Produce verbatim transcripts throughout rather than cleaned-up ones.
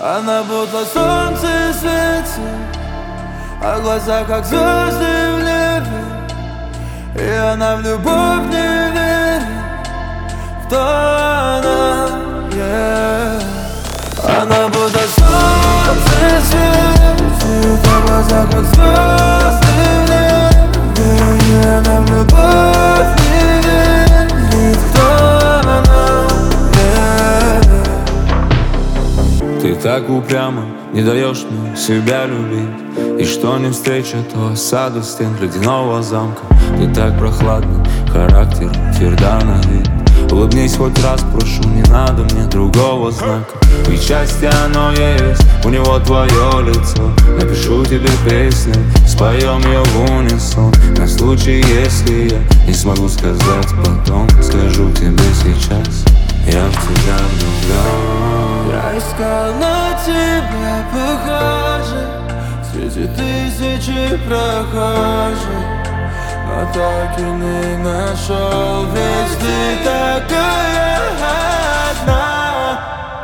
Она будто солнце светит, а глаза как звезды в небе. И она в любовь не верит. Кто она? Yeah. Она будто солнце светит, а глаза как звезды в небе. И она в любовь не верит. Кто она? Yeah. Ты так упрямо не даешь мне себя любить. И что не встреча, то осаду стен ледяного замка. Ты так прохладный, характер тверда на вид. Улыбнись хоть раз, прошу, не надо мне другого знака. Ведь счастье оно есть, у него твое лицо. Напишу тебе песню, споем ее в унисон. На случай, если я не смогу сказать потом, скажу тебе сейчас: я в тебя влюблен. Я искал на тебя похожих среди тысячи прохожих, но так и не нашел, ведь ты такая одна.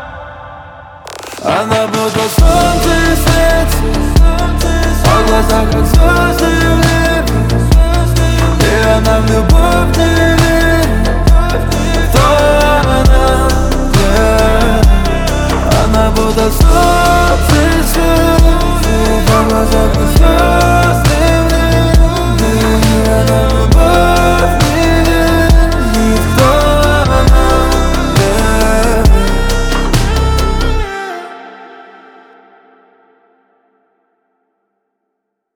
Она будто солнце светит, а глаза как звезды в небе. И она в любовь не верит. Кто она? Yeah. Она будто